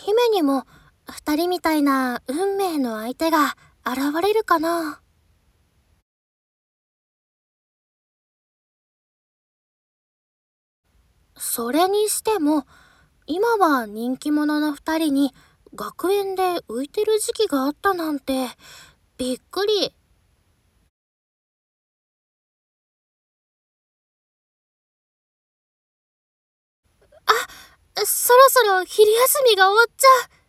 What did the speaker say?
姫にも二人みたいな運命の相手が現れるかな。それにしても、今は人気者の二人に学園で浮いてる時期があったなんて、びっくり。そろそろ昼休みが終わっちゃう。